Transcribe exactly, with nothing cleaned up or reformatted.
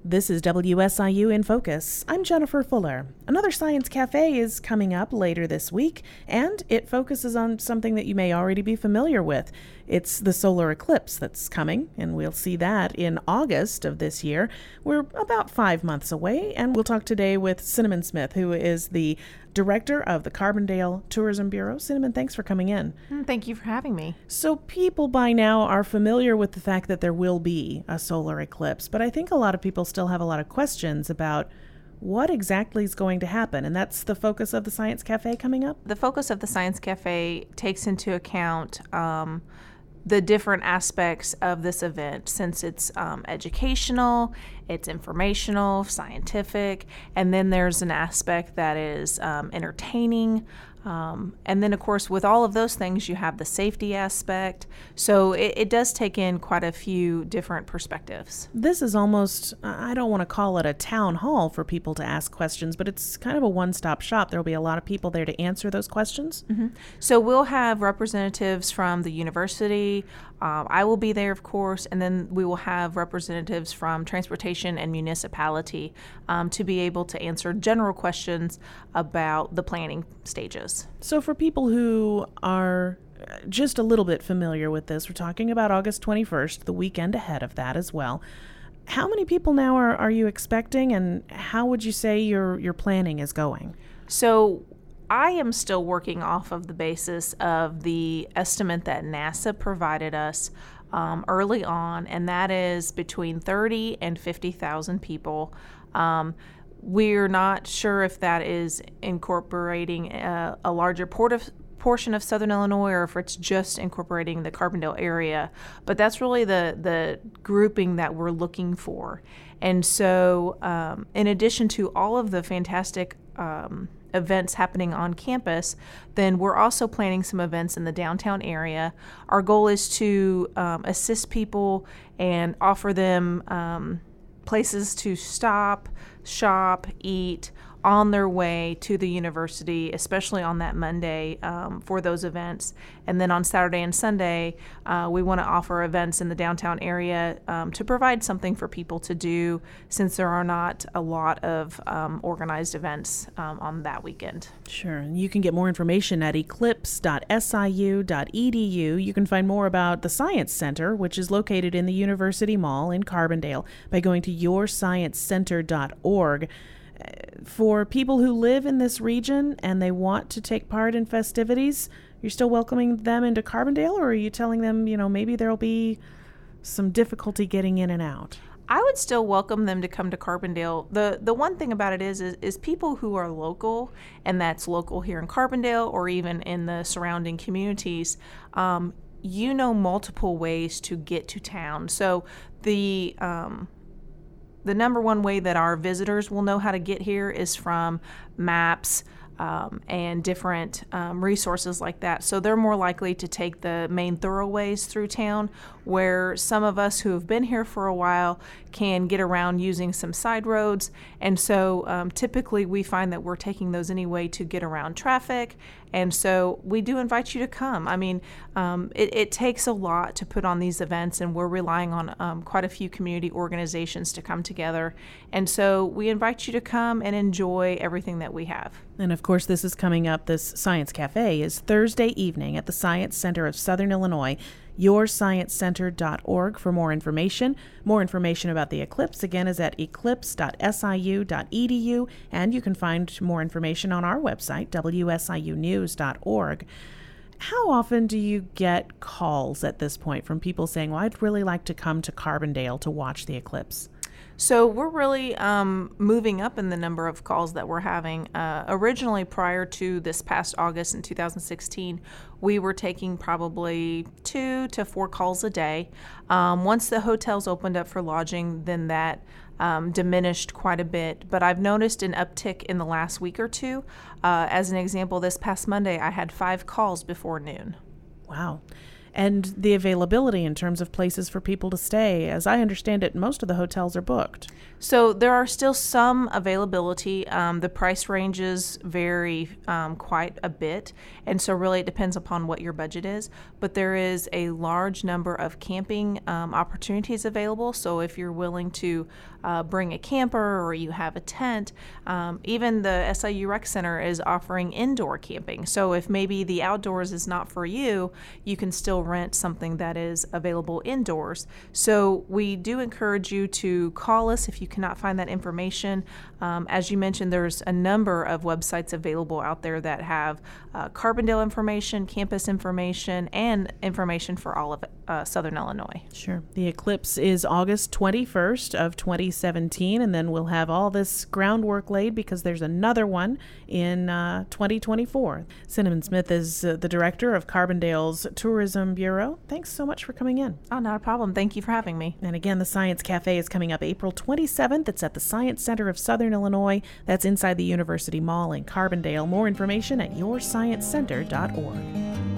This is W S I U In Focus. I'm Jennifer Fuller. Another Science Cafe is coming up later this week, and it focuses on something that you may already be familiar with. It's the solar eclipse that's coming, and we'll see that in August of this year. We're about five months away, and we'll talk today with Cinnamon Smith, who is the director of the Carbondale Tourism Bureau. Cinnamon, thanks for coming in. Thank you for having me. So people by now are familiar with the fact that there will be a solar eclipse, but I think a lot of people still have a lot of questions about what exactly is going to happen, and that's the focus of the Science Cafe coming up? The focus of the Science Cafe takes into account um, the different aspects of this event, since it's um, educational, it's informational, scientific, and then there's an aspect that is um, entertaining. Um, and then, of course, with all of those things, you have the safety aspect. So it, it does take in quite a few different perspectives. This is almost, I don't want to call it a town hall for people to ask questions, but it's kind of a one-stop shop. There will be a lot of people there to answer those questions. Mm-hmm. So we'll have representatives from the university. Um, I will be there, of course, and then we will have representatives from transportation and municipality um, to be able to answer general questions about the planning stages. So for people who are just a little bit familiar with this, we're talking about August twenty-first, the weekend ahead of that as well. How many people now are, are you expecting, and how would you say your, your planning is going? So I am still working off of the basis of the estimate that NASA provided us um, early on, and that is between thirty and fifty thousand people. Um, we're not sure if that is incorporating a, a larger port of, portion of Southern Illinois or if it's just incorporating the Carbondale area, but that's really the, the grouping that we're looking for. And so um, in addition to all of the fantastic um, events happening on campus, then we're also planning some events in the downtown area. Our goal is to um, assist people and offer them um, places to stop, shop, eat on their way to the university, especially on that Monday um, for those events. And then on Saturday and Sunday, uh, we want to offer events in the downtown area um, to provide something for people to do, since there are not a lot of um, organized events um, on that weekend. Sure. And you can get more information at eclipse dot S I U dot E D U. You can find more about the Science Center, which is located in the University Mall in Carbondale, by going to your science center dot org. For people who live in this region and they want to take part in festivities, you're still welcoming them into Carbondale, or are you telling them, you know, maybe there'll be some difficulty getting in and out? I would still welcome them to come to Carbondale. The the one thing about it is, is is people who are local, and that's local here in Carbondale or even in the surrounding communities, um, you know multiple ways to get to town. So the um, The number one way that our visitors will know how to get here is from maps um, and different um, resources like that. So they're more likely to take the main thoroughways through town, where some of us who have been here for a while can get around using some side roads. And so um, typically we find that we're taking those anyway to get around traffic. And so we do invite you to come. I mean, um, it, it takes a lot to put on these events, and we're relying on um, quite a few community organizations to come together. And so we invite you to come and enjoy everything that we have. And of course, this is coming up. This Science Cafe is Thursday evening at the Science Center of Southern Illinois. your science center dot org for more information. More information about the eclipse, again, is at eclipse dot S I U dot E D U, and you can find more information on our website, W S I U news dot org. How often do you get calls at this point from people saying, well, I'd really like to come to Carbondale to watch the eclipse? So we're really um, moving up in the number of calls that we're having. Uh, originally, prior to this past August in two thousand sixteen, we were taking probably two to four calls a day. Um, once the hotels opened up for lodging, then that um, diminished quite a bit. But I've noticed an uptick in the last week or two. Uh, as an example, this past Monday, I had five calls before noon. Wow. And the availability in terms of places for people to stay. As I understand it, most of the hotels are booked. So there are still some availability. Um, the price ranges vary um, quite a bit, and so really it depends upon what your budget is. But there is a large number of camping um, opportunities available. So if you're willing to uh, bring a camper or you have a tent, um, even the S I U Rec Center is offering indoor camping. So if maybe the outdoors is not for you, you can still rent something that is available indoors. So we do encourage you to call us if you cannot find that information. Um, as you mentioned, there's a number of websites available out there that have uh, Carbondale information, campus information, and information for all of uh, Southern Illinois. Sure. The eclipse is August twenty-first of twenty seventeen, and then we'll have all this groundwork laid because there's another one in uh, twenty twenty-four. Cinnamon Smith is uh, the director of Carbondale's Tourism Bureau. Thanks so much for coming in. Oh, not a problem. Thank you for having me. And again, the Science Cafe is coming up April twenty-seventh. It's at the Science Center of Southern Illinois. That's inside the University Mall in Carbondale. More information at your science center dot org.